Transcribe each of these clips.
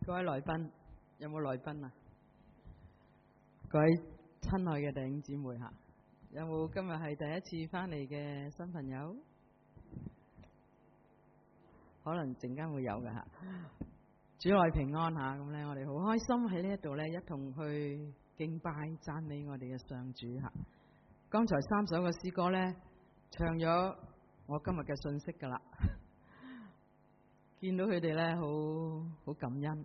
各位來賓，有冇來賓啊？各位親愛嘅弟兄姊妹嚇，有冇今日係第一次翻嚟嘅新朋友？可能陣間會有嘅嚇。主內平安嚇，咁咧我哋好開心喺呢一度咧，一同去敬拜讚美我哋嘅上主嚇。剛才3首嘅詩歌咧，唱咗我今日嘅信息㗎啦。見到佢哋咧，好感恩，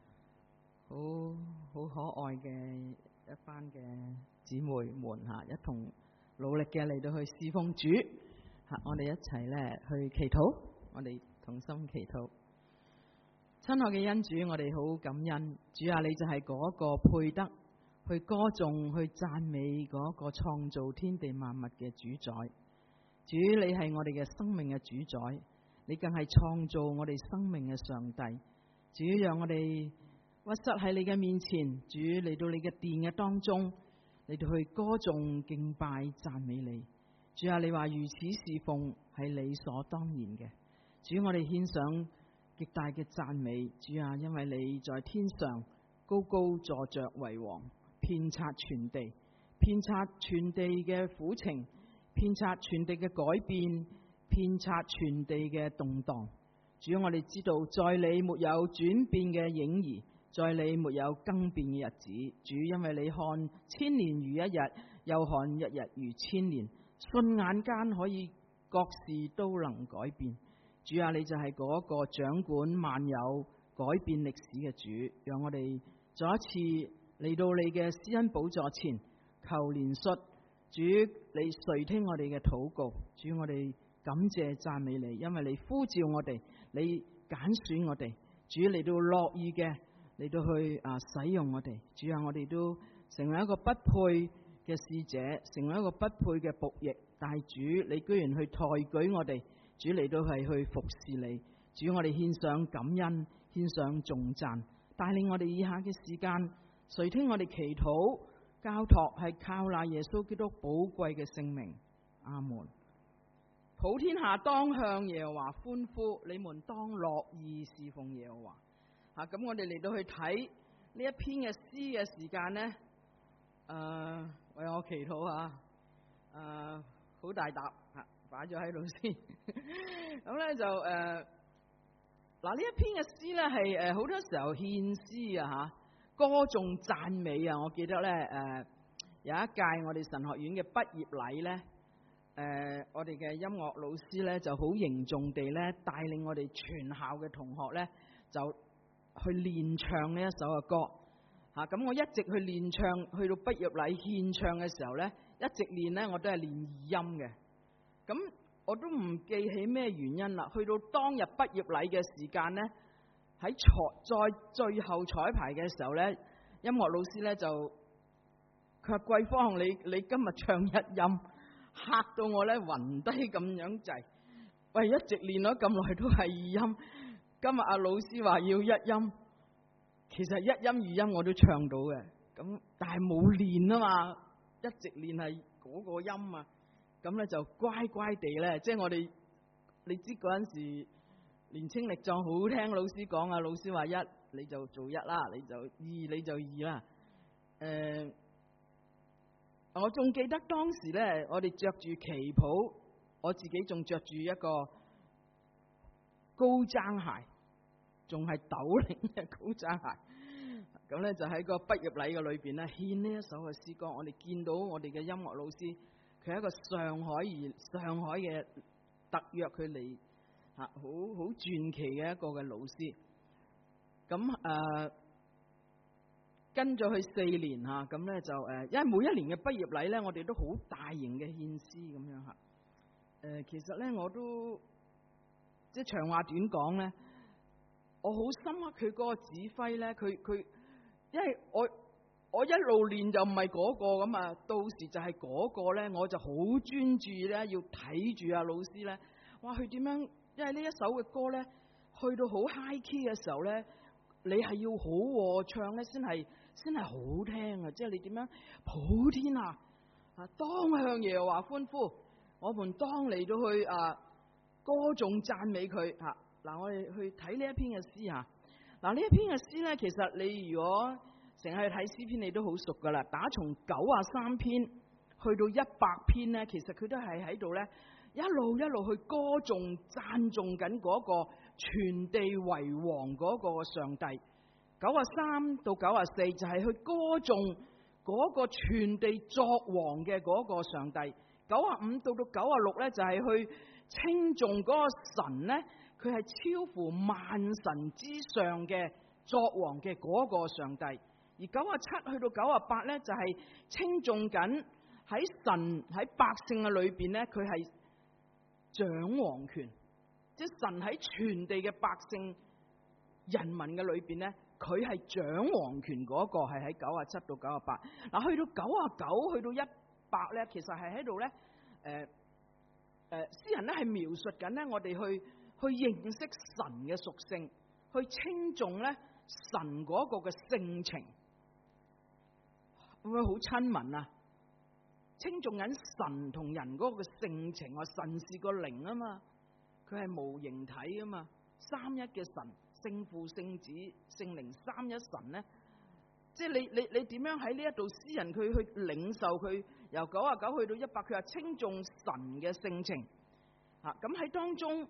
好可愛嘅一班嘅姊妹們嚇，一同努力嘅嚟到去侍奉主嚇，我哋一齊咧去祈禱，我哋同心祈禱。親愛嘅恩主，我哋好感恩，主啊，你就係嗰個配得去歌頌、去讚美嗰個創造天地萬物嘅主宰。主，你係我哋嘅生命嘅主宰。你更係創造我哋生命嘅上帝，主，讓我哋屈膝喺你嘅面前，主，嚟到你嘅殿嘅當中，嚟到去歌頌敬拜讚美你。主啊，你話如此侍奉係理所當然嘅。主，我哋獻上極大嘅讚美。主啊，因為你在天上高高坐着為王，遍察全地，遍察全地嘅苦情，遍察全地嘅改變，遍察全地嘅動盪。主，我哋知道在你沒有轉變嘅影兒，在你沒有更變嘅日子。主，因為你看千年如一日，又看一日如千年，瞬眼間可以各事都能改變。主啊，你就係嗰個掌管萬有改變歷史嘅主，讓我哋再一次嚟到你嘅施恩寶座前求憐恤。主，你垂聽我哋嘅禱告。主，我哋感謝讚美你，因為你呼召我哋，你揀選我哋，主，嚟到樂意嘅嚟到去使用我哋。主啊，我哋都成為一個不配嘅使者，成為一個不配嘅僕役，但係主，你居然去抬舉我哋，主，嚟到係去服侍你。主，我哋獻上感恩，獻上頌讚，帶領我哋以下嘅時間，垂聽我哋祈禱交託，係靠那耶穌基督寶貴嘅聖名。阿門。普天下當向耶和華歡呼，你們當樂意侍奉耶和華。咁我哋嚟到去睇呢一篇嘅詩嘅時間呢，為我祈禱吓，好大沓擺咗喺度先。咁咧就嗱呢一篇嘅詩咧係好多時候獻詩啊吓，歌頌讚美啊。我記得咧有一屆我哋神學院嘅畢業禮咧。我哋嘅音樂老師咧就好凝重地咧帶領我哋全校嘅同學咧就去練唱呢一首嘅歌嚇。咁我一直去練唱，去到畢業禮獻唱嘅時候咧，一直練咧我都係練二音嘅。咁我都唔記起咩原因啦。去到當日畢業禮嘅時間咧，喺在最後彩排嘅時候咧，音樂老師咧就佢話貴芳，你今日唱一音。嚇到我咧暈低咁樣滯，喂，一直練咗咁耐都係二音，今日阿老師話要一音，其實一音二音我都唱到嘅，咁但係冇練啊嘛，一直練係嗰個音啊，咁咧就乖乖地咧，即係我哋你知嗰陣時年青力壯，好聽老師講啊，老師話一你就做一啦，你就二你就二啦，我仲記得當時咧，我哋着住旗袍，我自己仲着住一個高踭鞋，仲係斗零嘅高踭鞋。咁咧就喺個畢業禮嘅裏邊咧獻呢一首嘅詩歌。我哋見到我哋嘅音樂老師，佢係一個上海嘅特約佢嚟嚇，好傳奇嘅一個嘅老師。咁跟咗佢4年嚇，咁咧就因為每一年嘅畢業禮咧，我哋都好大型嘅獻詩咁樣嚇。其實咧我都即係長話短講咧，我好深刻佢嗰個指揮咧，佢因為我一路練就唔係嗰個咁啊，到時就係嗰個咧，我就好專注咧，要睇住阿老師咧，哇佢點樣？因為呢一首嘅歌咧，去到好 high key 嘅時候咧，你係要好和唱咧，先係好聽啊！即係你點樣普天下當向耶和華歡呼，我們當嚟到去歌頌讚美佢嚇。嗱，我哋去睇呢一篇嘅詩嚇。 嗱，呢一篇嘅詩咧，其實你如果成日去睇詩篇，你都好熟噶啦。打從93篇去到100篇咧，其實佢都係喺度咧，一路去歌頌讚頌緊嗰個全地為王嗰個上帝。93到94就係去歌頌嗰個全地作王嘅嗰個上帝。95到96咧就係去稱頌嗰個神咧，佢係超乎萬神之上嘅作王嘅嗰個上帝。而97去到98咧就係稱頌緊喺神喺百姓嘅裏邊咧，佢係掌王權，即係神喺全地嘅百姓人民嘅裏邊咧，佢係掌王權嗰個係喺97到98。嗱，去到99去到100咧，其實係喺度咧，詩人咧係描述緊咧，我哋去認識神嘅屬性，去稱頌咧神嗰個嘅性情，會唔會好親民啊？稱頌緊神同人嗰個性情，話神是個靈啊嘛，佢係無形體啊嘛，三一嘅神，聖父、聖子、聖靈三一神咧，即係你點樣喺呢一度詩人佢去領受佢由99去到100，佢話稱頌神嘅性情啊。咁喺當中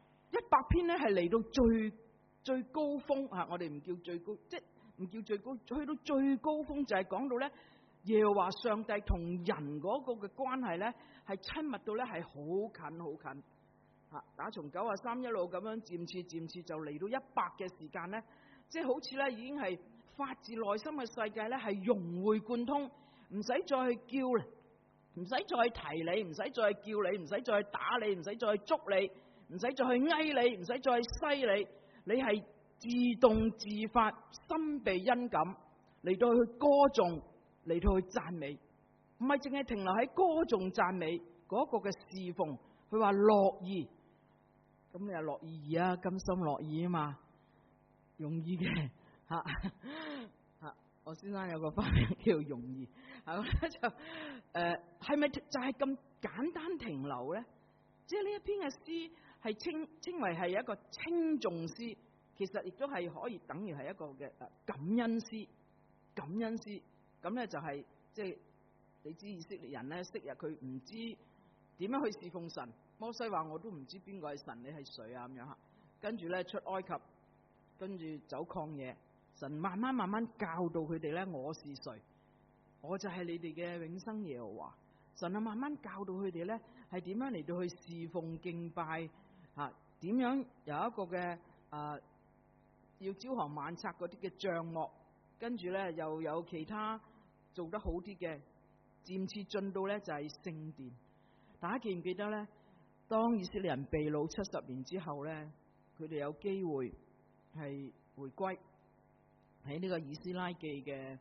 100篇咧係嚟到最高峰啊，我哋唔叫最高，即係唔叫最高，去到最高峰就係講到咧耶和華上帝同人嗰個嘅關係咧係親密到咧係好近好近啊！打從93一路咁樣漸次就嚟到100嘅時間咧，即係好似咧已經係發自內心嘅世界咧係融會貫通，唔使再去叫你，唔使再提你，唔使再叫你，唔使再打你，唔使再捉你，唔使再去翳你，唔使再西你係自動自發心被恩感嚟到去歌頌，嚟到去讚美，唔係淨係停留喺歌頌讚美嗰個嘅侍奉。佢話樂意，咁你話樂意啊，甘心樂意啊嘛，容易嘅吓。我先生有個花名叫容易，就係咪就係咁簡單停留咧？即係呢一篇嘅詩係稱為係一個稱頌詩，其實亦都係可以等於係一個嘅感恩詩。感恩詩咁咧就係即係你知以色列人咧，昔日佢唔知點樣去侍奉神。摩西話我都唔知邊個係神，你係誰啊咁樣吓。跟住咧出埃及，跟住走曠野，神慢慢教導佢哋咧，我是誰，我就係你哋嘅永生耶和華。神啊慢慢教導佢哋咧係點樣嚟到去侍奉敬拜吓，點樣有一個嘅要朝行晚拆嗰啲嘅帳幕，跟住咧又有其他做得好啲嘅，漸次進到咧就係聖殿。大家記唔記得咧？當以色列人被擄70年之後咧，佢哋有機會係回歸，喺呢個以斯拉記嘅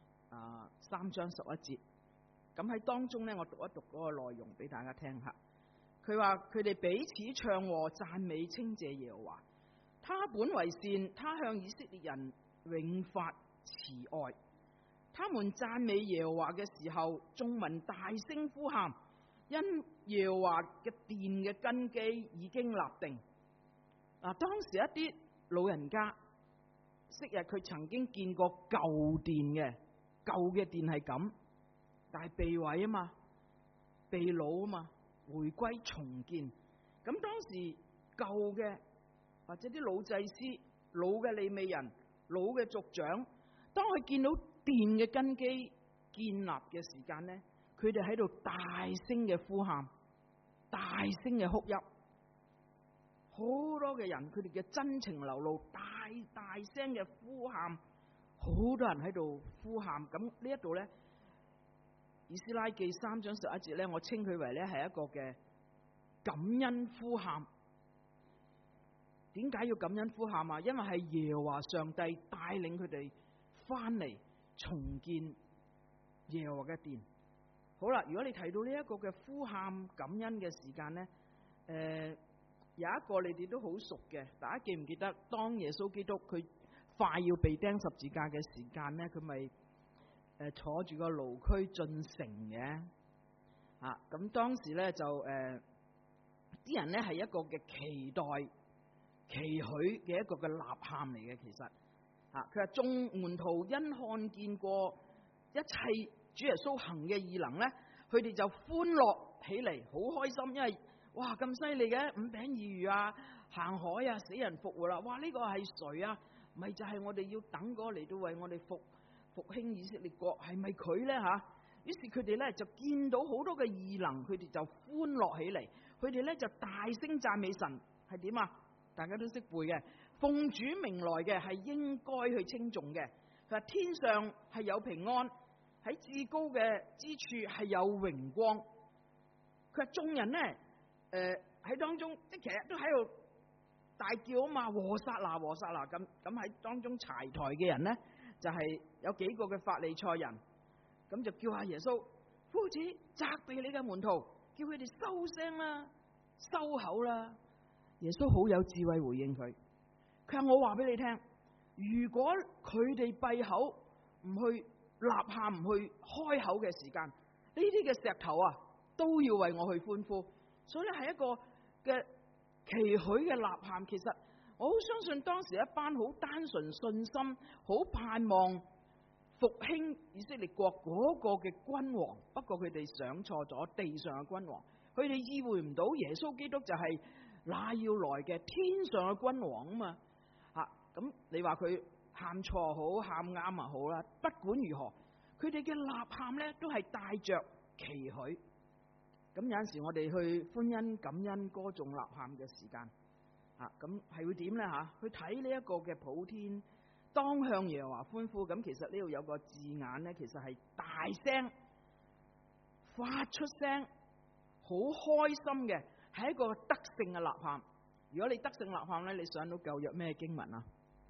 3章11節。咁喺當中咧，我讀一讀嗰個內容俾大家聽下。佢話佢哋彼此唱和讚美稱謝耶和華，他本為善，他向以色列人永發慈愛。他們讚美耶和華嘅時候，眾民大聲呼喊，因耶和華嘅殿嘅根基已經立定。嗱，當時一啲老人家，昔日佢曾經見過舊殿嘅殿係咁，但係被毀啊嘛，被擄啊嘛，回歸重建。咁當時舊嘅或者啲老祭司、老嘅利未人、老嘅族長，當佢見到殿嘅根基建立嘅時間咧，佢哋喺度大聲嘅呼喊，大聲嘅哭泣，好多嘅人佢哋嘅真情流露，大聲嘅呼喊，好多人喺度呼喊。咁呢一度咧，以斯拉記3章11節咧，我稱佢為咧係一個嘅感恩呼喊。點解要感恩呼喊啊？因為係耶和華上帝帶領佢哋翻嚟重建耶和華嘅殿。好啦，如果你提到呢一個嘅呼喊感恩嘅時間咧，有一個你哋都好熟嘅，大家記唔記得？當耶穌基督佢快要被釘十字架嘅時間咧，佢咪坐住個驢駒進城嘅啊？咁當時咧就啲人咧係一個嘅期待期許嘅一個嘅吶喊嚟嘅。其實佢話眾門徒因看見過一切主耶穌行嘅異能咧，佢哋就歡樂起嚟，好開心，因為哇咁犀利嘅5餅2魚啊，行海啊，死人復活啦！哇呢個係誰啊？咪就係我哋要等嗰個嚟到為我哋復興以色列國，係咪佢咧吓？於是佢哋咧就見到好多嘅異能，佢哋就歡樂起嚟，佢哋咧就大聲讚美神。係點啊？大家都識背嘅，奉主名來嘅係應該去稱頌嘅。佢話天上係有平安，喺至高嘅之處係有榮光。佢話眾人咧喺當中，即係其實都喺度大叫啊嘛，和撒那和撒那咁喺當中柴台嘅人咧，就係有幾個嘅法利賽人，咁就叫下耶穌，夫子責備你嘅門徒，叫佢哋收聲啦，收口啦。耶穌好有智慧回應佢，佢話我話俾你聽，如果佢哋閉口唔去吶喊，唔去開口嘅時間，呢啲嘅石頭啊都要為我去歡呼。所以係一個嘅期許嘅吶喊。其實我好相信當時一班好單純信心、好盼望復興以色列國嗰個嘅君王，不過佢哋想錯咗地上嘅君王，佢哋意會唔到耶穌基督就係那要來嘅天上嘅君王啊嘛。咁你話佢喊錯好，喊啱啊好啦，不管如何，佢哋嘅吶喊咧都係帶着期許。咁有陣時我哋去歡欣感恩歌頌吶喊嘅時間，咁係會點咧吓？去睇呢一個嘅普天，當向耶和華歡呼。咁其實呢度有個字眼咧，其實係大聲發出聲，好開心嘅，係一個得勝嘅吶喊。如果你得勝吶喊咧，你想到舊約咩經文啊？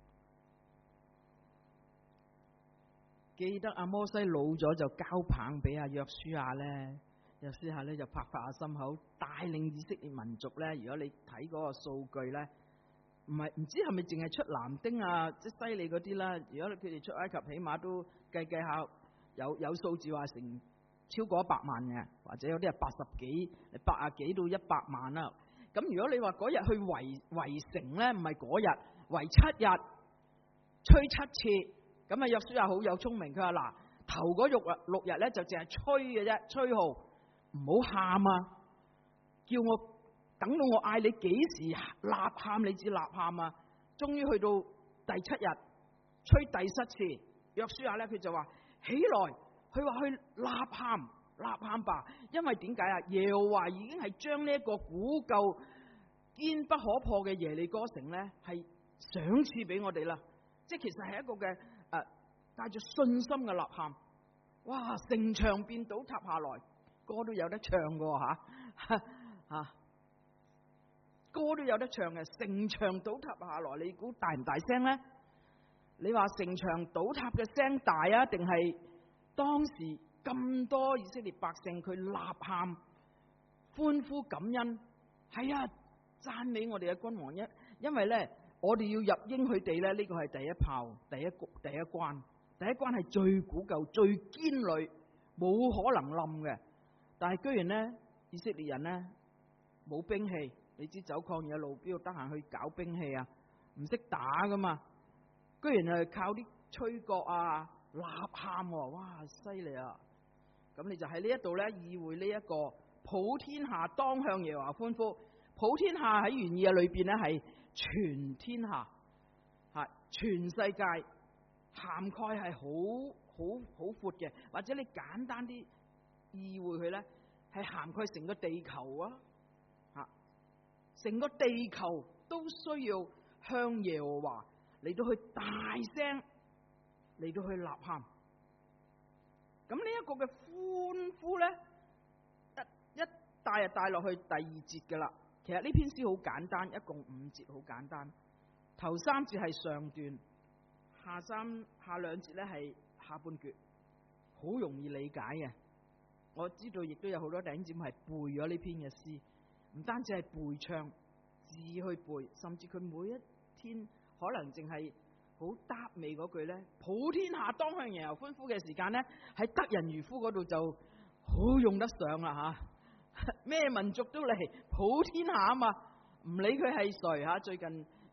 記得阿摩西老咗就交棒俾阿約書亞咧。約書亞咧就拍下心口，帶領以色列民族咧。如果你睇嗰個數據咧，唔知係咪淨係出男丁啊，即係犀利嗰啲啦。如果佢哋出埃及，起碼都計下有數字話成超過100萬嘅，或者有啲係80幾、80幾到100萬啦。咁如果你話嗰日去圍城咧，唔係嗰日圍7日，吹7次，咁啊約書亞好有聰明，佢話嗱，頭嗰6日咧就淨係吹嘅啫，吹號。唔好喊啊！叫我等到我嗌你幾時吶喊，你至吶喊啊！終於去到第7日，吹第7次，約書亞咧佢就話起來，佢話去吶喊吧！因為點解啊？耶和華已經係將呢一個古舊堅不可破嘅耶利哥城咧，係賞賜俾我哋啦。即係其實係一個嘅帶住信心嘅吶喊。哇！城牆變倒塌下來。歌都有得唱嘅吓，歌都有得唱嘅。城牆倒塌下來，你估大唔大聲咧？你話城牆倒塌嘅聲大啊，定係當時咁多以色列百姓佢吶喊歡呼感恩？係啊，讚美我哋嘅君王。因為咧，我哋要入應許地咧，呢個係第一炮，第一關，第一關係最古舊、最堅壘，冇可能冧嘅。但係居然咧，以色列人咧冇兵器，你知走曠野路邊度得閒去搞兵器啊？唔識打噶嘛，居然係靠啲吹角啊、吶喊，哇，犀利啊！咁你就喺呢一度咧，意會呢一個普天下當向耶和華歡呼。普天下喺原意嘅裏邊咧係全天下，全世界涵蓋係好闊嘅，或者你簡單啲。意會佢咧係涵蓋成個地球啊！成個地球都需要向耶和華嚟到去大聲嚟到去吶喊。咁呢一個嘅歡呼咧，一帶就帶落去第2節噶啦。其實呢篇詩好簡單，一共5節，好簡單。頭3節係上段，下2節咧係下半橛，好容易理解嘅。我知道亦都有好多弟兄姊妹係背咗呢篇嘅詩，唔單止係背唱字去背，甚至佢每一天可能淨係好搭尾嗰句咧，普天下當向耶和華歡呼嘅時間咧，喺得人如呼嗰度就好用得上啦吓。咩民族都嚟，普天下啊嘛，唔理佢係誰吓。最近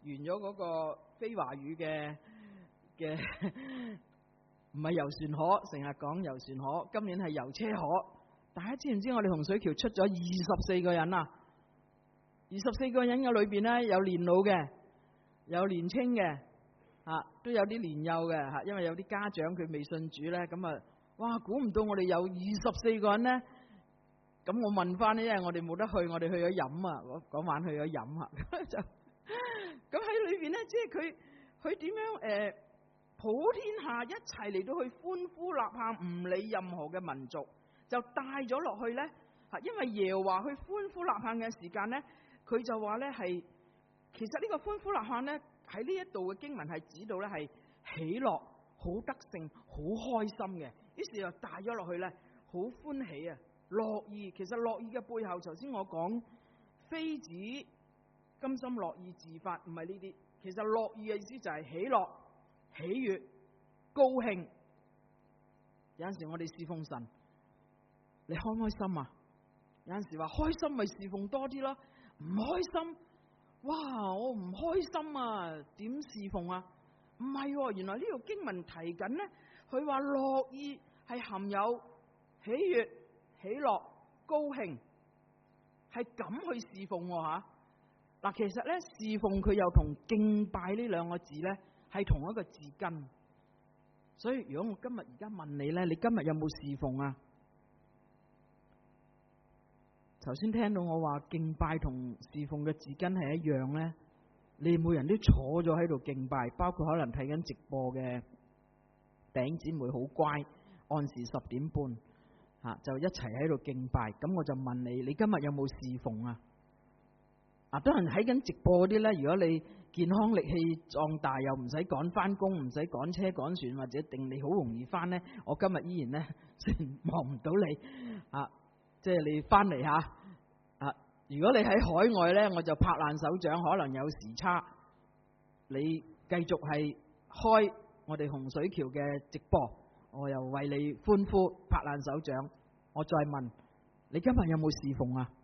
咗嗰個非華語嘅唔係遊船河，成日講遊船河，今年係遊車河。大家知唔知我哋洪水橋出咗24個人啊？24個人嘅裏邊咧，有年老嘅，有年青嘅，都有啲年幼嘅，因為有啲家長佢未信主咧，咁啊，哇，估唔到我哋有24個人咧。咁我問翻咧，因為我哋冇得去，我哋去咗飲啊，嗰晚去咗飲啊，就咁喺裏邊咧，即係佢點樣普天下一齊嚟到去歡呼吶喊，唔理任何嘅民族，就帶咗落去咧。因為耶和華去歡呼吶喊嘅時間咧，佢就話咧係，其實呢個歡呼吶喊咧喺呢一度嘅經文係指到咧係喜樂、好得勝、好開心嘅，於是就帶咗落去咧，好歡喜啊！樂意，其實樂意嘅背後，頭先我講非子甘心樂意自發，唔係呢啲。其實樂意嘅意思就係喜樂、喜悅、高興。有陣時我哋侍奉神，你開唔開心啊？有陣時話開心咪侍奉多啲咯，唔開心，哇！我唔開心啊，點侍奉啊？唔係，原來呢個經文提緊呢，佢話樂意係含有喜悅、喜樂、高興，係咁去侍奉吓。嗱，其實咧侍奉佢又同敬拜呢兩個字咧係同一個字根。所以如果我今日而家問你咧，你今日有冇侍奉啊？頭先聽到我話敬拜同侍奉嘅字根係一樣咧，你每人都坐咗喺度敬拜，包括可能睇緊直播嘅弟兄姊妹好乖，按時10點半就一齊喺度敬拜。咁我就問你，你今日有冇侍奉啊？當然喺緊直播嗰啲咧，如果你健康力氣壯大，又唔使趕翻工，唔使趕車趕船，或者定你好容易翻咧，我今日依然咧望唔到你即係你翻嚟吓。如果你喺海外咧，我就拍爛手掌，可能有時差。你繼續係開我哋洪水橋嘅直播，我又為你歡呼拍爛手掌。我再問你今日有冇侍奉啊？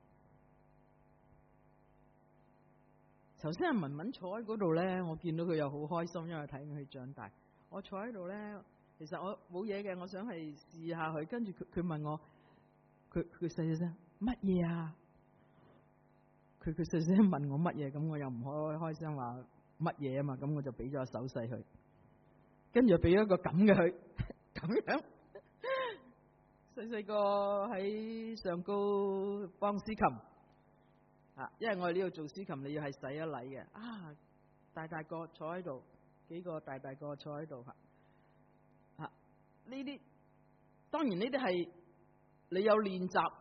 頭先阿文文坐喺嗰度咧，我見到佢又好開心，因為睇佢長大。我坐喺度咧，其實我冇嘢嘅，我想係試下佢。跟住佢問我，佢細聲乜嘢啊？佢細聲問我乜嘢，咁我又唔開聲話乜嘢啊嘛，咁我就俾咗手勢佢，跟住俾咗個咁嘅佢，咁樣細個喺上高幫司琴。因為我哋呢度做司琴，你要係洗一禮嘅。大個坐喺度，幾個大個坐喺度呢啲當然呢啲係你有練習，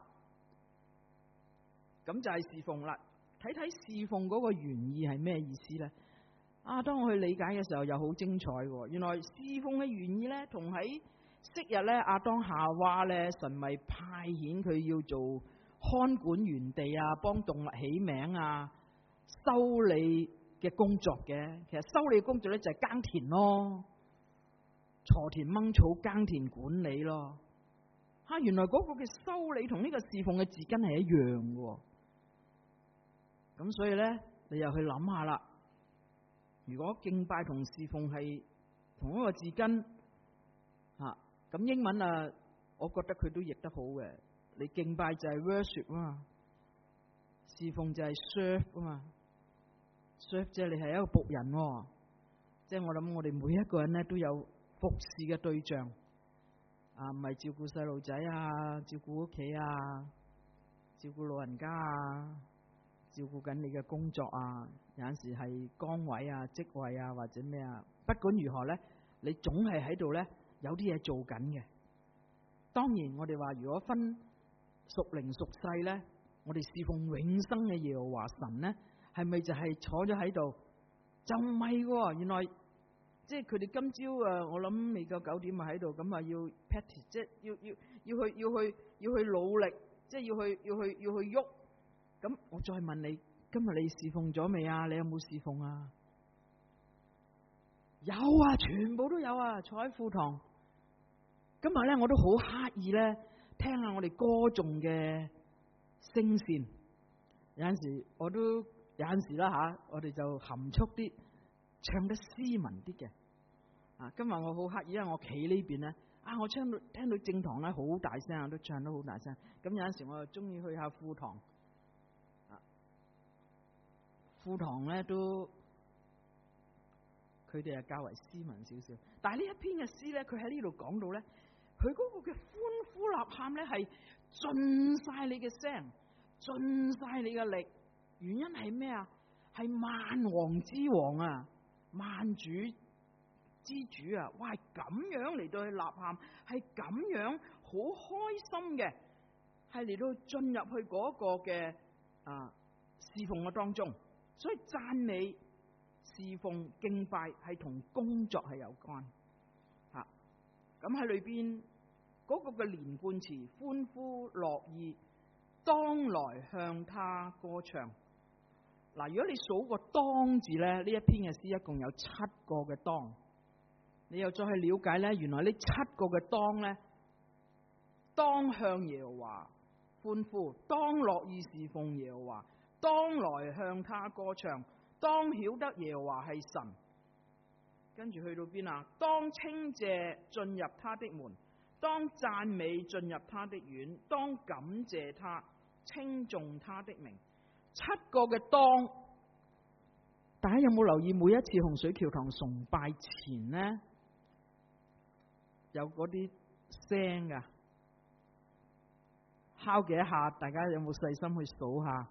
咁就係侍奉啦。睇睇侍奉嗰個原意係咩意思咧？當我去理解嘅時候又好精彩喎。原來侍奉嘅原意咧，同喺昔日咧亞當夏娃咧，神咪派遣佢要做看管園地啊，幫動物起名啊，修理嘅工作嘅。其實修理嘅工作咧就係耕田咯，鋤田掹草，耕田管理咯。原來嗰個嘅修理同呢個侍奉嘅字根係一樣嘅。咁所以咧，你又去諗下啦。如果敬拜同侍奉係同一個字根，咁英文我覺得佢都譯得好嘅。你敬拜就係 worship 啊嘛，侍奉就係 serve 啊嘛。serve 即係你係一個僕人喎，即係我諗我哋每一個人咧都有服侍嘅對象，唔係照顧細路仔啊，照顧屋企啊，照顧老人家啊，照顧緊你嘅工作啊，有陣時係崗位啊、職位啊或者咩啊。不管如何咧，你總係喺度咧有啲嘢做緊嘅。當然我哋話如果分屬靈屬世咧，我哋侍奉永生嘅耶和華神咧，係咪就係坐咗喺度？就唔係喎，原來即係佢哋今朝我諗未夠9點啊喺度，咁啊要 practice， 即係要去努力，即係要去喐。咁我再問你，今日你侍奉咗未啊？你有冇侍奉啊？有啊，全部都有啊，坐喺副堂。今日咧我都好刻意咧聽下我哋歌頌嘅聲線，有陣時我都有陣時啦嚇，我哋就含蓄啲，唱得斯文啲嘅。今日我好刻意，因為我企呢邊咧，我聽到正堂咧好大聲，都唱得好大聲。咁有陣時我又中意去下副堂，副堂咧都佢哋係較為斯文少少。但係呢一篇嘅詩咧，佢喺呢度講到咧，佢嗰個嘅歡呼吶喊咧係盡晒你嘅聲，盡晒你嘅力。原因係咩啊？係萬王之王啊，萬主之主啊！哇，係咁樣嚟到去吶喊，係咁樣好開心嘅，係嚟到進入去嗰個嘅侍奉嘅當中。所以讚美、侍奉、敬拜係同工作係有關吓。咁喺裏邊嗰個嘅連貫詞，歡呼樂意，當來向他歌唱。嗱，如果你數個當字咧，呢一篇嘅詩一共有7個嘅當，你又再去了解咧，原來呢7個嘅當咧，當向耶和華歡呼，當樂意侍奉耶和華，當來向他歌唱，當曉得耶和華係神。跟住去到邊啊？當稱謝進入他的門，當讚美進入他的院，當感謝他，稱頌他的名。7個嘅當，大家有冇留意每一次洪水橋堂崇拜前呢，有嗰啲聲噶？敲幾下？大家有冇細心去數下？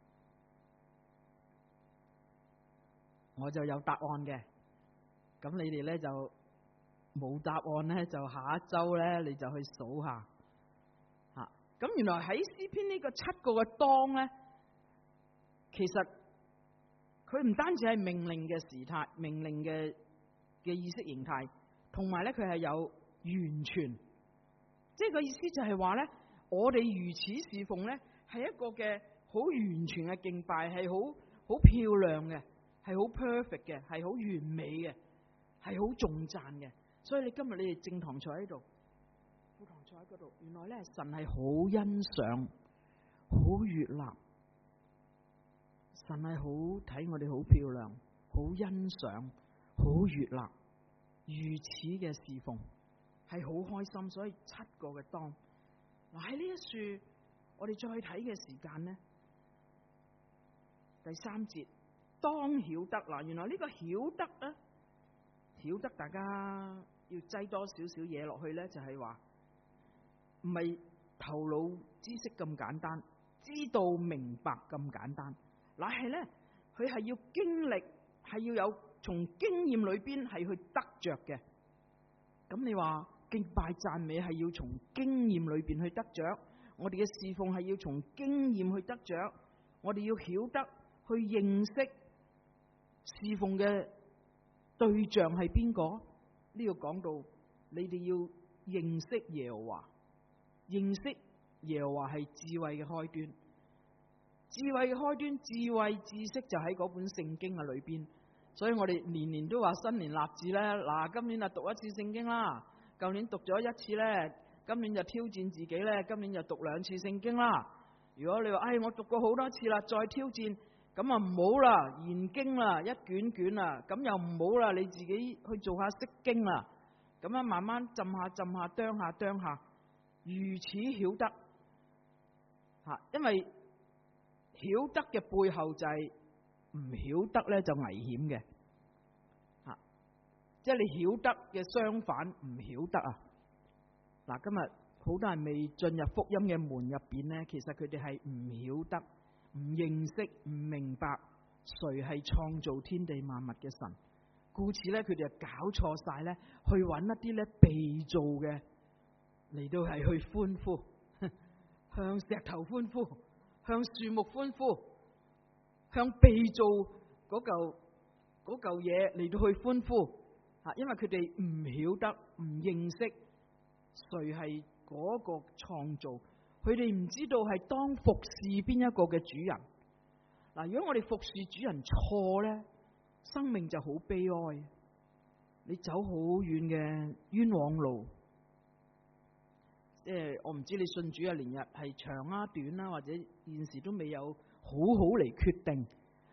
我就有答案嘅，咁你哋咧就冇答案咧，就下一周咧你就去數下。咁原來喺詩篇呢個7個嘅當咧，其實佢唔單止係命令嘅時態、命令嘅意識形態，同埋咧佢係有完全，即係個意思就係話咧，我哋如此侍奉咧，係一個嘅好完全嘅敬拜，係好漂亮嘅，係好 perfect 嘅，係好完美嘅，係好頌讚嘅。所以今日你哋正堂坐喺度，副堂坐喺嗰度，原來咧神係好欣賞、好悅納。神係好睇我哋好漂亮，好欣賞，好悅納，如此嘅侍奉係好開心。所以7個嘅當，嗱喺呢一處，我哋再睇嘅時間呢，第3節當曉得。嗱，原來呢個曉得咧，曉得大家要擠多少少嘢落去咧，就係話唔係頭腦知識咁簡單，知道明白咁簡單。嗱係咧，佢係要經歷，係要有從經驗裏邊係去得着嘅。咁你話敬拜讚美係要從經驗裏邊去得着，我哋嘅侍奉係要從經驗去得着，我哋要曉得去認識侍奉嘅對象係邊個。呢度講到你哋要認識耶和華，認識耶和華係智慧嘅開端。智慧嘅開端，智慧知識就喺嗰本聖經嘅裏邊，所以我哋年年都話新年立志咧，嗱今年就讀一次聖經啦，舊年讀咗一次咧，今年就挑戰自己咧，今年就讀2次聖經啦。如果你話我讀過好多次啦，再挑戰，咁啊唔好啦，研經啦，一卷卷啦，咁又唔好啦，你自己去做下釋經啦，咁樣慢慢浸下浸下，啄下啄下，如此曉得吓，因為曉得嘅背後就係唔曉得咧，就危險嘅吓，即係你曉得嘅相反唔曉得啊。嗱，今日好多人未進入福音嘅門入邊咧，其實佢哋係唔曉得、唔認識、唔明白誰係創造天地萬物嘅神，故此咧佢哋就搞錯晒咧，去揾一啲咧被造嘅嚟到係去歡呼，向石頭歡呼，向樹木歡呼，向被造嗰嚿嘢嚟到去歡呼啊！因為佢哋唔曉得、唔認識誰係嗰個創造，佢哋唔知道係當服侍邊一個嘅主人。嗱，如果我哋服侍主人錯咧，生命就好悲哀，你走好遠嘅冤枉路。即係我唔知你信主嘅年日係長啊短啊，或者現時都未有好好嚟決定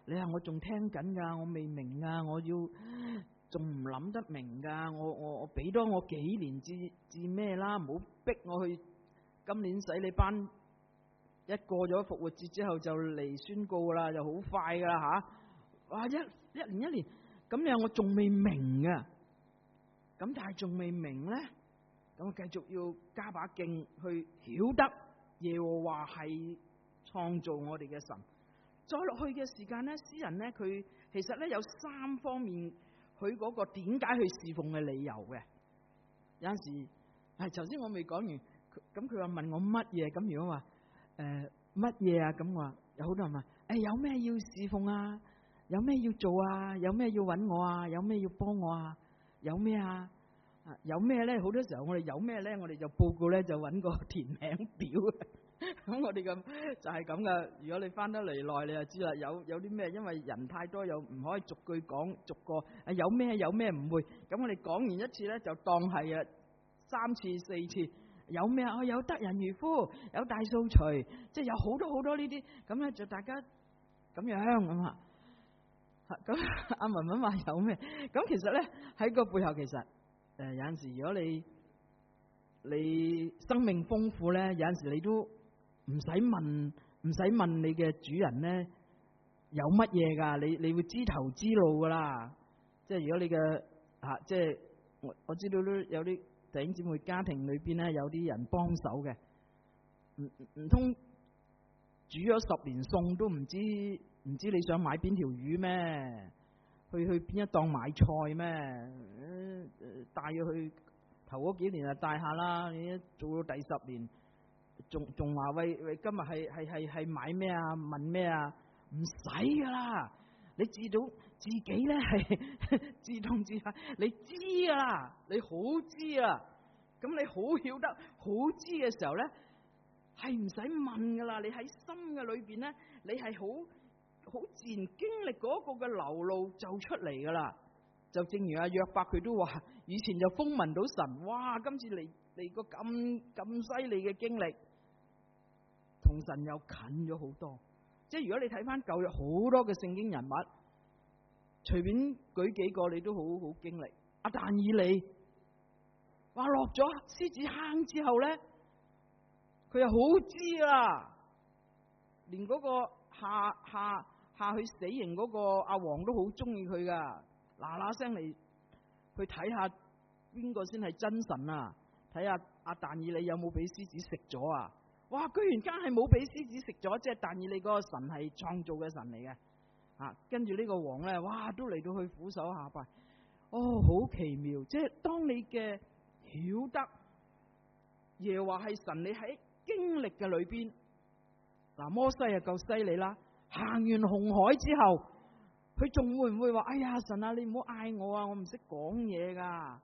你話我仲聽緊㗎，我未明㗎，我要仲唔諗得明㗎，我俾多我幾年至咩啦，唔好逼我去今年洗禮班，一過咗復活節之後就嚟宣告啦，就好快㗎啦嚇！哇，一年，咁你話我仲未明啊，咁但係仲未明咧，咁我繼續要加把勁去曉得耶和華係創造我哋嘅神。再落去嘅時間咧，詩人咧佢其實咧有3方面佢嗰個點解去侍奉嘅理由嘅。有陣時係頭先我未講完，咁佢話問我乜嘢，咁如果話乜嘢啊，咁我話有好多人問有咩要侍奉啊，有咩要做啊，有咩要揾我啊，有咩要幫我啊，有咩啊？有咩咧？好多時候我哋有咩咧，我哋就報告咧，就揾個填名表。咁我哋咁就係咁噶。如果你翻得嚟耐，你就知啦。有啲咩？因為人太多，又唔可以逐句講，逐個有咩唔會。咁我哋講完一次咧，就當係3次4次。有咩啊？有得人如夫，有大掃除，即係有好多呢啲。咁咧就大家咁樣咁啊。咁阿文文話有咩？咁其實咧喺個背後，其實有陣時，如果你生命豐富咧，有陣時你都唔使問你嘅主人咧有乜嘢噶，你會知頭知路噶啦。即係如果你嘅即係我知道都有啲弟兄姊妹家庭裏邊咧有啲人幫手嘅，唔通煮咗10年餸都唔知你想買邊條魚咩？去邊一檔買菜咩？帶咗去頭嗰幾年就帶下啦，你做到第10年，仲話喂今日係買咩啊？問咩啊？唔使噶啦，你自己咧係自動自發，你知噶啦，你好知啊，咁你好曉得好知嘅時候咧，係唔使問噶啦，你喺心嘅裏邊咧，你係好自然經歷嗰個嘅流露就出嚟噶啦。就正如阿約伯佢都話，以前就風聞到神，哇！今次嚟個咁犀利嘅經歷，同神又近咗好多。即係如果你睇翻舊約好多嘅聖經人物，隨便舉幾個你都好經歷。阿但以理，哇！落咗獅子坑之後咧，佢又好知啦，連嗰個下去死刑嗰個阿王都好中意佢噶。嗱聲嚟去睇下邊個先係真神啊！睇下阿但以理有冇俾獅子食咗啊！哇！居然間係冇俾獅子食咗，即係但以理嗰個神係創造嘅神嚟嘅。跟住呢個王咧，哇！都嚟到去俯首下拜。哦，好奇妙！即係當你嘅曉得耶和華係神，你喺經歷嘅裏邊，摩西啊夠犀利啦！行完紅海之後，佢仲會唔會話：哎呀，神啊，你唔好嗌我啊，我唔識講嘢噶。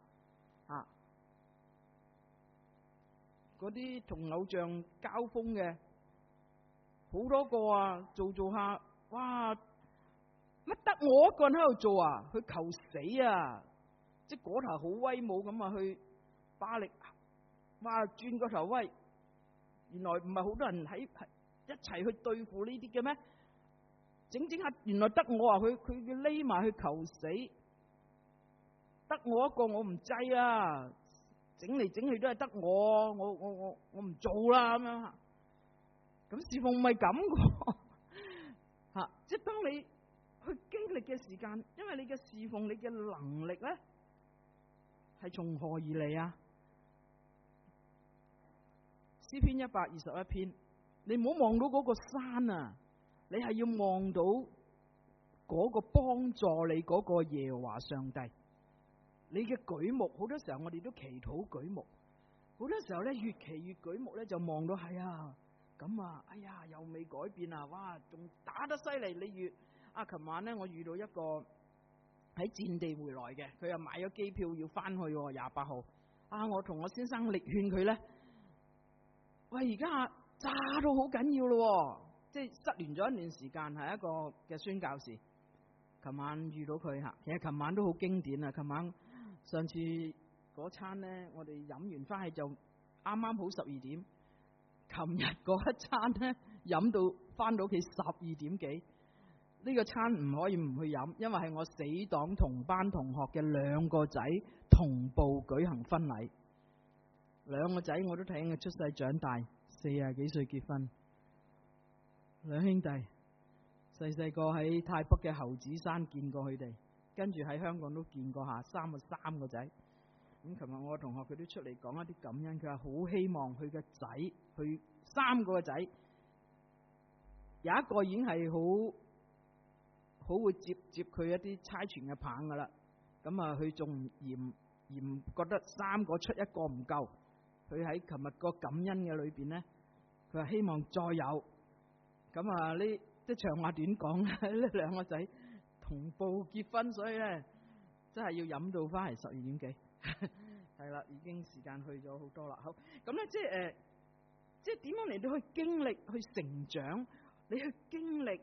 嗰啲同偶像交鋒嘅好多個啊，做下，哇！乜得我一個人喺度做啊？佢求死啊！即係嗰頭好威武咁啊，去巴力，哇！轉個頭威，原來唔係好多人喺一齊去對付呢啲嘅咩？整下，原來得我啊！佢要匿埋去求死，得我一個我唔制啊！整嚟整去都係得我唔做啦咁樣。咁侍奉唔係咁嘅，即係當你去經歷嘅時間，因為你嘅侍奉，你嘅能力咧係從何而嚟啊？詩篇121篇，你唔好望到嗰個山啊！你係要望到嗰個幫助你嗰個耶和華上帝，你嘅舉目，好多時候我哋都祈禱舉目，好多時候咧越祈越舉目咧，就望到係啊咁啊，哎呀又未改變啊，哇仲打得犀利！你越琴晚咧我遇到一個喺戰地回來嘅，佢又買咗機票要翻去28號，我同我先生力勸佢咧，喂而家炸到好緊要咯。即係失聯咗一段時間，係一個嘅宣教士。琴晚遇到佢吓，其實琴晚都好經典啊！琴晚上次嗰餐咧，我哋飲完翻去就啱啱好12點。琴日嗰一餐咧，飲到翻到屋企12點幾。 呢個餐唔可以唔去飲，因為係我死黨同班同學嘅2個仔同步舉行婚禮。2個仔我都睇佢出世長大，40幾歲結婚。2兄弟細細個喺泰北嘅猴子山見過佢哋，跟住喺香港都見過下3個仔。咁琴日我個同學佢都出嚟講一啲感恩，佢話好希望佢嘅仔，佢3個仔，有一個已經係好會接佢一啲差傳嘅棒噶啦。咁啊，佢仲嫌覺得3個出1個唔夠，佢喺琴日個感恩嘅裏邊咧，佢話希望再有。咁啊，呢即係長話短講呢2個仔同步結婚，所以咧真係要飲到翻嚟12點幾。係啦，已經時間去咗好多啦。好，咁咧即係點樣嚟到去經歷去成長？你去經歷，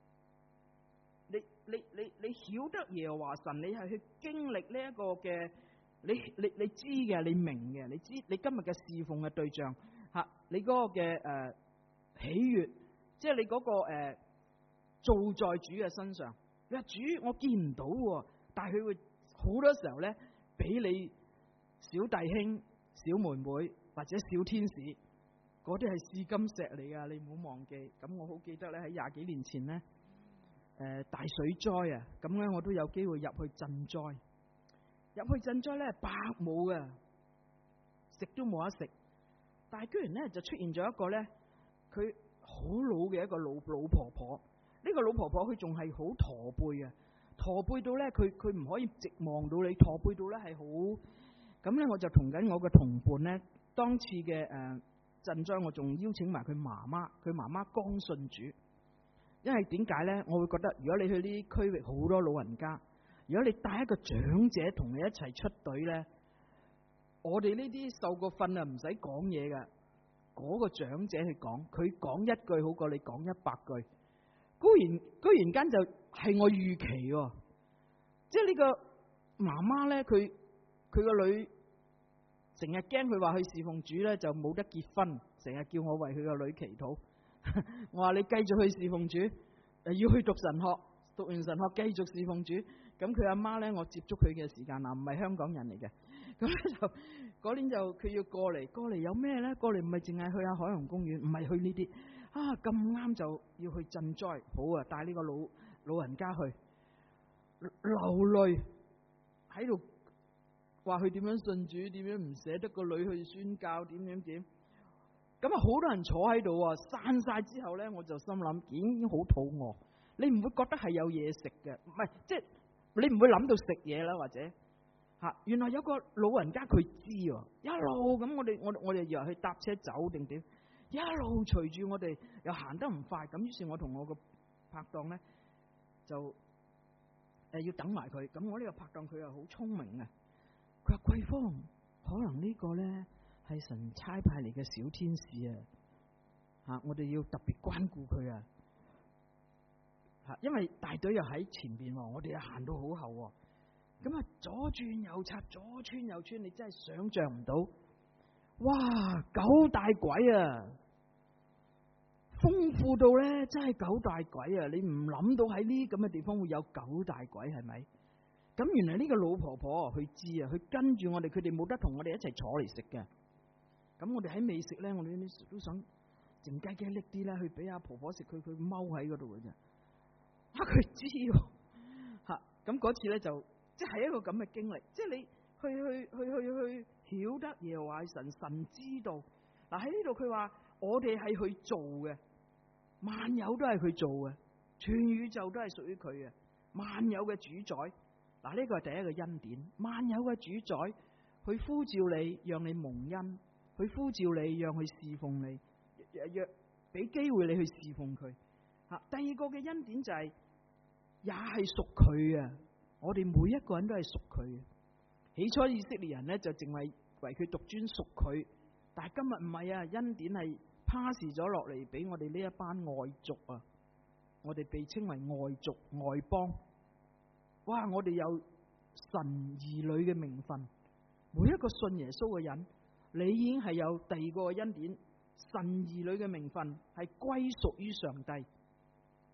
你曉得耶和華神，你係去經歷呢一個嘅，你知嘅，你明嘅，你知你今日嘅侍奉嘅對象吓，你嗰個嘅喜悅，即係你嗰個做在主嘅身上。你話主我見唔到，但係佢會好多時候咧俾你。小弟兄、小妹妹或者小天使，嗰啲係試金石嚟噶，你唔好忘記。咁我好記得咧喺20幾年前咧，大水災啊，咁咧我都有機會入去賑災。入去賑災咧百冇嘅，食都冇得食。但係居然咧就出現咗一個咧，佢好老嘅一個老婆婆。呢個老婆婆佢仲係好駝背嘅，駝背到咧佢唔可以直望到你，駝背到咧係好。咁咧我就同緊我嘅同伴咧，當次嘅賑災，我仲邀請埋佢媽媽，佢媽媽剛信主。因為點解咧？我會覺得如果你去呢啲區域好多老人家，如果你帶一個長者同你一齊出隊咧，我哋呢啲受過訓啊，唔使講嘢嘅，嗰個長者去講，佢講一句好過你講100句。居然間就係我預期，即係呢個媽媽咧，佢個女成日驚佢話去侍奉主咧就冇得結婚，成日叫我為佢個女祈禱。我話你繼續去侍奉主，要去讀神學，讀完神學繼續侍奉主。咁佢阿媽咧，我接觸佢嘅時間唔係香港人嚟嘅。咁咧就嗰年就佢要過嚟有咩咧？過嚟唔係淨係去下海洋公園，唔係去呢啲啊，咁啱就要去賑災。好啊，帶呢個老人家去流淚喺度。話佢點樣信主，點樣唔捨得個女去宣教，點。咁啊，好多人坐喺度啊，散晒之後咧，我就心諗已經好肚餓。你唔會覺得係有嘢食嘅，唔係即係你唔會諗到食嘢啦，或者吓，原來有個老人家佢知，一路咁我哋以為去搭車走定點，一路隨住我哋又行得唔快，咁於是我同我個拍檔咧就要等埋佢。咁我呢個拍檔佢又好聰明啊。佢話桂芳，可能呢個咧係神差派嚟嘅小天使啊！吓，我哋要特別關顧佢啊！吓，因為大隊又喺前邊，我哋又行到好後，咁啊左轉右插，左穿右穿，你真係想象唔到，哇！9大鬼啊，豐富到咧真係9大鬼啊！你唔諗到喺呢咁嘅地方會有9大鬼，係咪？咁原來呢個老婆婆佢知啊，佢跟住我哋，佢哋冇得同我哋一齊坐嚟食嘅。咁我哋喺未食咧，我哋都想靜雞雞拎啲咧去俾阿婆婆食，佢踎喺嗰度嘅啫。佢知喎，吓，咁嗰次咧就即係一個咁嘅經歷，即係你去曉得耶和華神知道。嗱，喺呢度佢話我哋係去做嘅，萬有都係佢做嘅，全宇宙都係屬於佢嘅，萬有嘅主宰。嗱，呢個係第一個恩典，萬有嘅主宰，佢呼召你，讓你蒙恩，佢呼召你，讓佢侍奉你，若俾機會你去侍奉佢。吓，第二個嘅恩典就係，也係屬佢嘅，我哋每一個人都係屬佢嘅。起初以色列人咧就淨係為佢獨尊屬佢，但係今日唔係啊，恩典係 pass 咗落嚟俾我哋呢一班外族啊，我哋被稱為外族外邦。哇！我哋有神兒女嘅名分，每一個信耶穌嘅人，你已經係有第二個恩典，神兒女嘅名分係歸屬於上帝，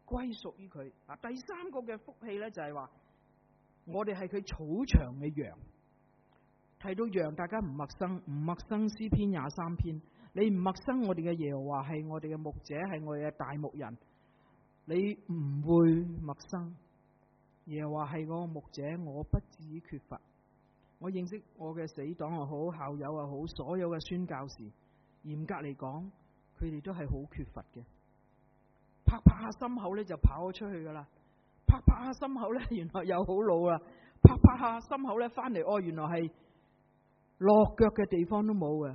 歸屬於佢。第三個嘅福氣咧就係話，我哋係佢草場嘅羊。提到羊，大家唔陌生，唔陌生詩篇23篇，你唔陌生我哋嘅耶和華係我哋嘅牧者，係我哋嘅大牧人，你唔會陌生。耶和華係我嘅牧者，我不至於缺乏。我認識我嘅死黨又好，校友又好，所有嘅宣教士，嚴格嚟講，佢哋都係好缺乏嘅。拍拍下心口咧就跑咗出去噶啦，拍拍下心口咧原來又好老啦，拍拍下心口咧翻嚟，原來係落腳嘅地方都冇嘅，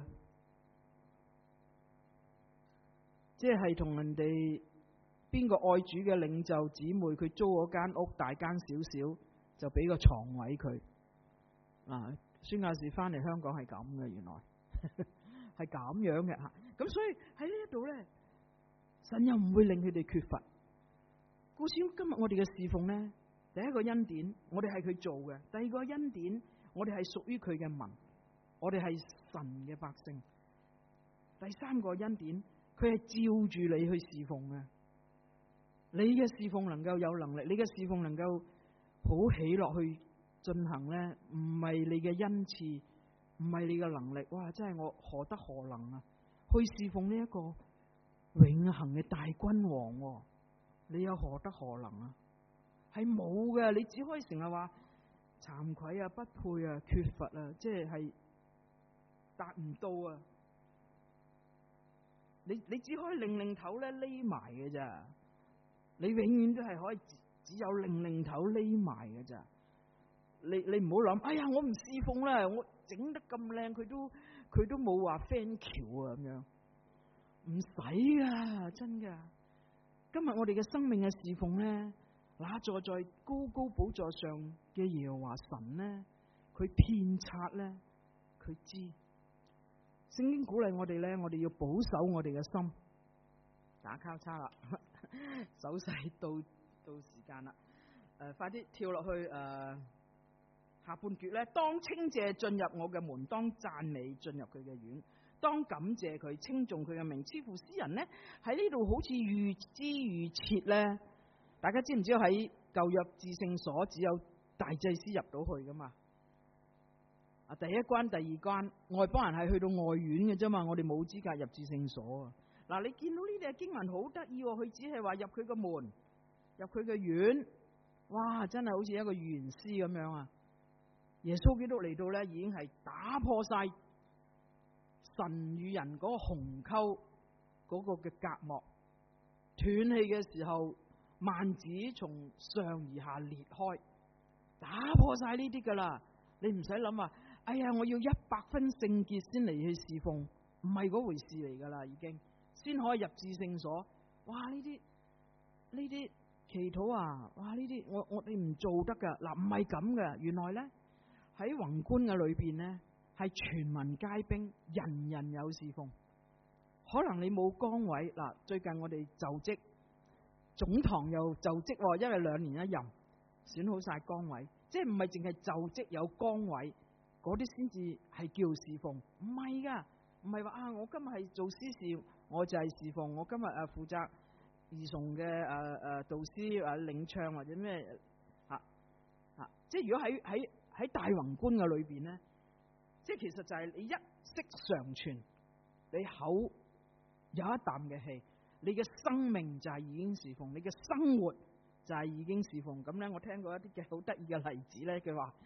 即係同人哋邊個愛主嘅領袖姊妹，佢租嗰間屋大間少少，就俾個床位佢。宣教士翻嚟香港係咁嘅，原來係咁樣嘅吓。咁所以喺呢一度咧，神又唔會令佢哋缺乏。故此今日我哋嘅侍奉咧，第一個恩典，我哋係佢做嘅；第二個恩典，我哋係屬於佢嘅民。我哋係神嘅百姓。第三個恩典，佢係照住你去侍奉嘅。你嘅侍奉能夠有能力，你嘅侍奉能夠好喜樂去進行咧，唔係你嘅恩賜，唔係你嘅能力。哇！真係我何德何能啊？去侍奉呢一個永恆嘅大君王，你有何德何能啊？係冇嘅，你只可以成日話慚愧啊、不配啊、缺乏啊，即係達唔到啊！你只可以擰頭咧匿埋嘅咋，你永遠都係可以只有擰頭匿埋嘅咋。你唔好諗，哎呀我唔侍奉啦，我整得咁靚，佢都冇話 thank you 啊咁樣，唔使噶，真噶。今日我哋嘅生命嘅侍奉咧，那坐在高高寶座上嘅耶和華神咧，佢遍察咧，佢知。聖經鼓勵我哋咧，我哋要保守我哋嘅心。打交叉啦，手勢到時間啦。快啲跳落去下半段咧。當稱謝進入我嘅門，當讚美進入佢嘅院，當感謝佢，稱頌佢嘅名。似乎詩人呢喺呢度好似預知預設咧。大家知唔知道喺舊約至聖所只有大祭司入到去噶嘛？第一關、第二關，外邦人係去到外院嘅啫嘛，我哋冇資格入至聖所啊！嗱，你見到呢啲嘅經文好得意，佢只係話入佢個門，入佢嘅院，哇！真係好似一個預言師咁樣啊！耶穌基督嚟到咧，已經係打破晒神與人嗰個鴻溝嗰個嘅隔膜，斷氣嘅時候，幔子從上而下裂開，打破晒呢啲噶啦！你唔使諗啊！哎呀，我要100分聖潔先嚟去侍奉，唔係嗰回事嚟噶啦，已經先可以入至聖所。哇！呢啲祈禱啊，哇！呢啲我哋唔做得噶。嗱，唔係咁嘅。原來咧喺宏觀嘅裏邊咧，係全民皆兵，人人有侍奉。可能你冇崗位嗱，最近我哋就職總堂又就職，因為2年一任，選好晒崗位，即係唔係淨係就職有崗位。嗰啲先至係叫侍奉，唔係噶，唔係話我今日係做司事，我就係侍奉。我今日負責兒童嘅導師領唱或者咩即係如果喺大宏觀嘅裏邊咧，即係其實就係你一息尚存，你口有一啖嘅氣，你嘅生命就係已經侍奉，你嘅生活就係已經侍奉。咁咧，我聽過一啲嘅好得意嘅例子咧，佢話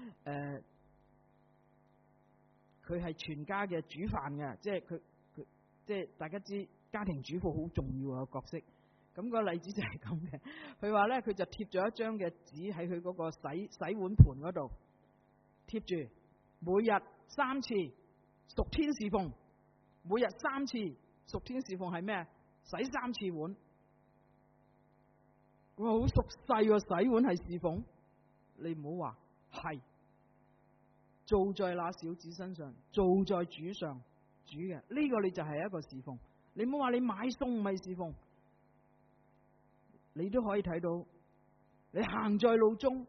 佢係全家嘅煮飯嘅，即係佢即係大家知家庭主婦好重要嘅角色。咁個例子就係咁嘅，佢話咧佢就貼咗一張嘅紙喺佢嗰個洗碗盤嗰度貼住，每日3次屬天侍奉，每日3次屬天侍奉係咩？洗3次碗。哇，好熟細喎！洗碗係侍奉，你唔好話係。做在那小子身上，做在主上，主嘅呢個你就係一個侍奉。你唔好話你買餸唔係侍奉，你都可以睇到，你行在路中，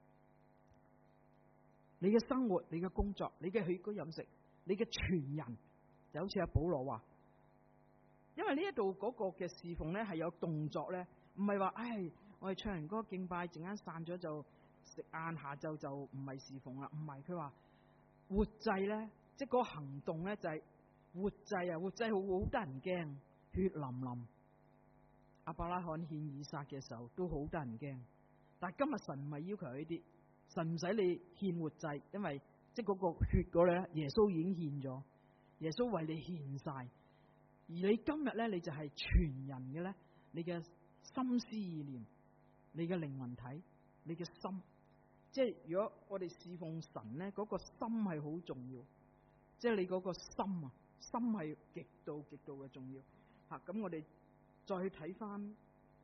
你嘅生活、你嘅工作、你嘅起居飲食、你嘅全人，就好似阿保羅話，因為呢一度嗰個嘅侍奉咧係有動作咧， 唔係話我哋唱完歌敬拜，陣間散咗就食晏，下晝就唔係侍奉啦。唔係，佢話活祭咧，即係嗰個行動咧就係活祭啊！活祭好得人驚，血淋淋。亞伯拉罕獻以撒嘅時候都好得人驚，但係今日神唔係要求呢啲，神唔使你獻活祭，因為即係嗰個血嗰咧，耶穌已經獻咗，耶穌為你獻晒，而你今日咧，你就係全人嘅咧，你嘅心思意念，你嘅靈魂體，你嘅心，即係如果我哋侍奉神咧，嗰個心係好重要，即係你嗰個心啊，心係極度嘅重要吓。咁我哋再去睇翻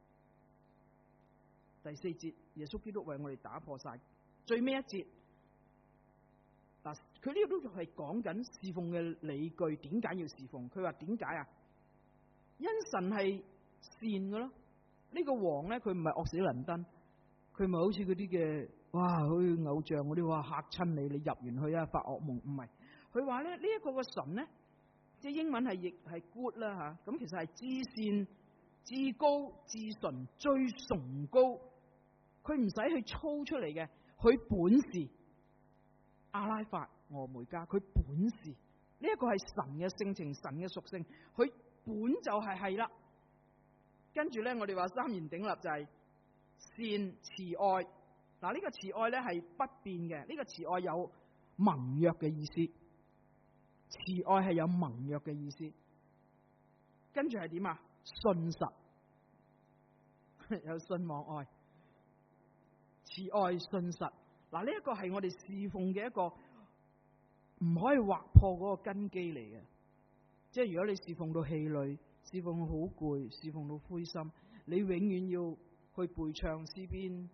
第4節，耶穌基督為我哋打破晒最尾一節。嗱，佢呢度都係講緊侍奉嘅理據，點解要侍奉？佢話點解啊？因神係善嘅咯。呢個王咧，佢唔係惡死能登，佢唔係好似嗰啲嘅，哇，好似偶像嗰啲，哇嚇親你，你入完去啊發惡夢，唔係。佢話咧，呢一個嘅神咧，即係英文係亦係 good 啦吓，咁其實係至善、至高、至純、最崇高，佢唔使去操出嚟嘅，佢本事。阿拉法俄梅加，佢本事呢一個係神嘅性情，神嘅屬性，佢本就係啦。跟住咧，我哋話三言鼎立就係善、慈愛。嗱，呢個慈愛咧係不變嘅，呢個慈愛有盟約嘅意思。慈愛係有盟約嘅意思。跟住係點啊？信實，有信望愛，慈愛信實。嗱，呢一個係我哋侍奉嘅一個唔可以劃破嗰個根基嚟嘅。即係如果你侍奉到氣餒，侍奉好攰，侍奉到灰心，你永遠要去背唱詩篇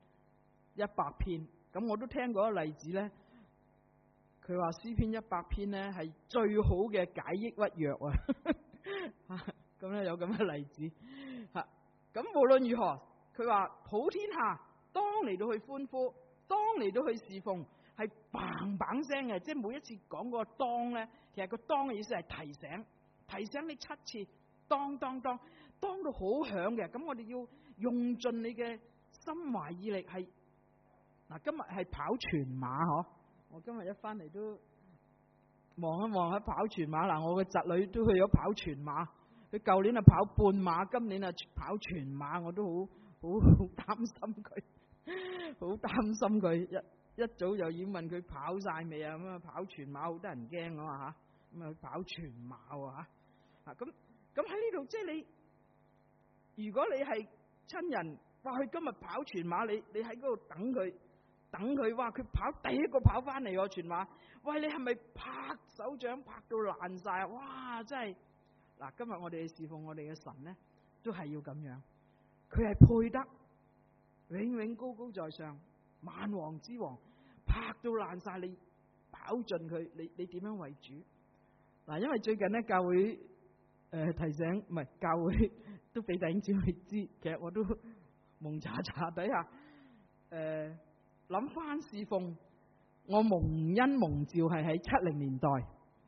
100篇。咁我都聽過一個例子咧，佢話詩篇100篇咧係最好嘅解抑鬱藥啊！咁咧有咁嘅例子吓。咁無論如何，佢話普天下當嚟到去歡呼，當嚟到去侍奉，係嘭嘭聲嘅。即係每一次講嗰個當咧，其實個當嘅意思係提醒你7次，當到好響嘅。咁我哋要用盡你嘅心懷意力係。嗱，今日係跑全馬嗬，我今日一翻嚟都望一望喺跑全馬。嗱，我嘅侄女都去咗跑全馬，佢舊年啊跑半馬，今年啊跑全馬，我都好擔心佢，好擔心佢。一早就已經問佢跑晒未啊？咁啊跑全馬好得人驚啊嘛吓，咁啊跑全馬喎吓。咁喺呢度，即係你，如果你係親人，哇佢今日跑全馬，你喺嗰度等佢，哇佢跑第一個跑翻嚟喎全馬，喂你係咪拍手掌拍到爛晒？哇真係嗱，今日我哋侍奉我哋嘅神咧，都係要咁樣，佢係配得，永永高高在上，萬王之王，拍到爛晒，你跑盡佢，你點樣為主？嗱，因為最近咧教會提醒，唔係教會都俾弟兄姊妹知，其實我都蒙查底下諗翻侍奉，我蒙恩蒙召係喺70年代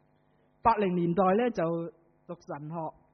，80年代咧就讀神學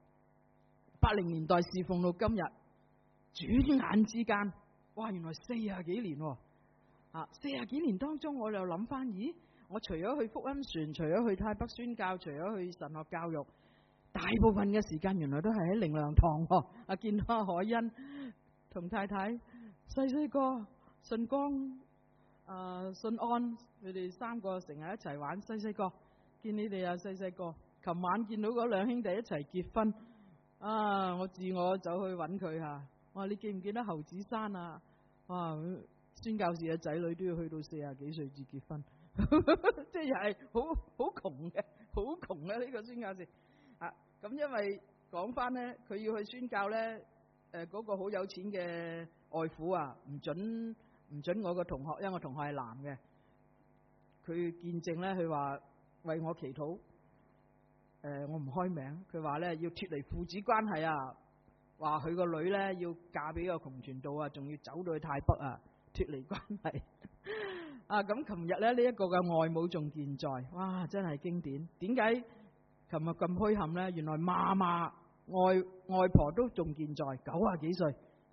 ，80年代侍奉到今日，轉眼之間，哇原來40幾年喎，40幾年當中我又諗翻，咦我除咗去福音船，除咗去太北宣教，除咗去神學教育，大部分嘅時間原來都係喺靈糧堂喎。見到阿海欣同太太細個，信光、信安，佢哋3個成日一齊玩。細個見你哋啊，細個。琴晚見到嗰2兄弟一齊結婚，我自我走去揾佢嚇。我話你記唔記得侯子山啊？哇！宣教士嘅仔女都要去到40幾歲至結婚，即係又係好窮嘅呢個宣教士。咁因為講翻咧，佢要去宣教咧，嗰個好有錢嘅外父啊，唔准我個同學，因為我同學係男嘅，佢見證咧，佢話為我祈禱，我唔開名，佢話咧要脫離父子關係啊，話佢個女咧要嫁俾個窮傳道啊，仲要走到去泰北啊，脫離關係。咁琴日咧呢一個嘅外母仲健在，哇真係經典。點解琴日咁虛憾咧？原來嫲嫲外婆都仲健在，90幾歲，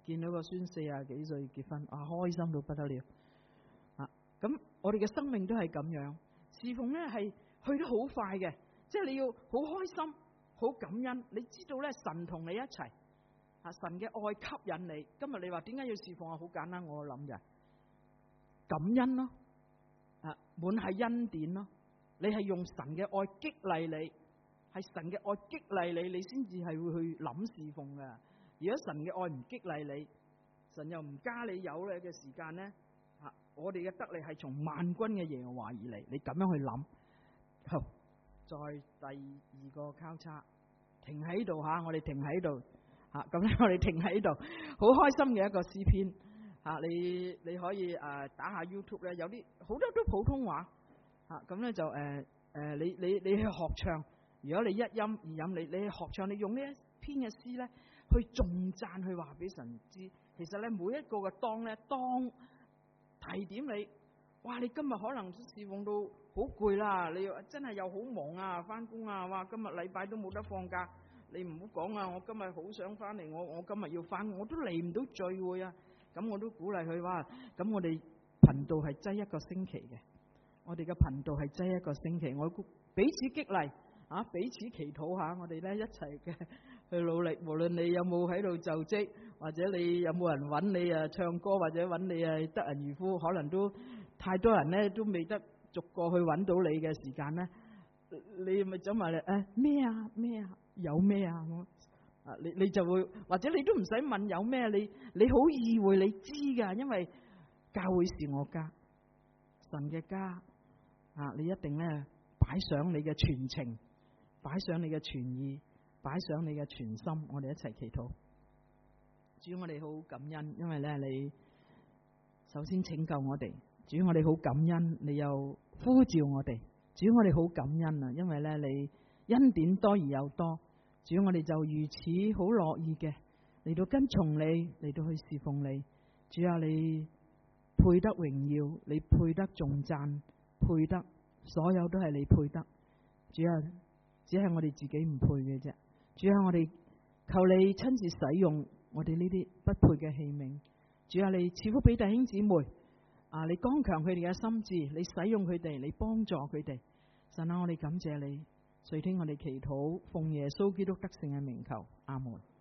見到個孫40幾歲結婚，開心到不得了啊！咁我哋嘅生命都係咁樣，侍奉咧係去得好快嘅，即係你要好開心、好感恩。你知道咧，神同你一齊啊，神嘅愛吸引你。今日你話點解要侍奉啊？好簡單，我諗就係感恩咯，啊，滿係恩典咯。你係用神嘅愛激勵你，係神嘅愛激勵你，你先至係會去諗侍奉㗎。如果神嘅愛唔激勵你，神又唔加你油咧嘅時間咧，我哋嘅得力係從萬軍嘅耶和華而嚟。你咁樣去諗，好，再第二個交叉，停喺度吓，我哋停喺度吓，咁咧我哋停喺度，好開心嘅一個詩篇吓，你可以打下 YouTube 咧，有啲好多都普通話吓，咁咧就你去學唱，如果你一音二音，你去學唱，你用呢一篇嘅詩咧。去頌讚，去話俾神知。其實咧，每一個嘅當提點你，哇！你今日可能侍奉到好攰啦，你真係又好忙啊，翻工啊，哇！今日禮拜都冇得放假，你唔好講啊！我今日好想翻嚟，我今日要翻，我都嚟唔到聚會啊！咁我都鼓勵佢話，咁我哋頻道係擠一個星期嘅，我哋嘅頻道係擠一個星期，我彼此激勵啊，彼此祈禱下，我哋咧一齊嘅。去努力，無論你有冇喺度就職，或者你有冇人揾你唱歌，或者揾你得人如夫，可能都太多人咧都未得逐個去揾到你嘅時間咧，你咪走埋嚟咩啊有咩啊你就會，或者你都唔使問有咩，你好意會你知㗎，因為教會是我家，神嘅家啊，你一定咧擺上你嘅全情，擺上你嘅全意。擺上你嘅全心，我哋一齊祈禱。主，我哋好感恩，因為咧你首先拯救我哋。主，我哋好感恩，你又呼召我哋。主，我哋好感恩啊，因為咧你恩典多而又多。主，我哋就如此好樂意嘅嚟到跟從你，嚟到去侍奉你。主啊，你配得榮耀，你配得頌讚，配得所有都係你配得。主啊，只係我哋自己唔配嘅啫。主啊，我哋求你親自使用我哋呢啲不配嘅器皿。主啊，你賜福俾弟兄姊妹啊，你剛強佢哋嘅心智，你使用佢哋，你幫助佢哋。神啊，我哋感謝你，垂聽我哋祈禱，奉耶穌基督得勝嘅名求，阿門。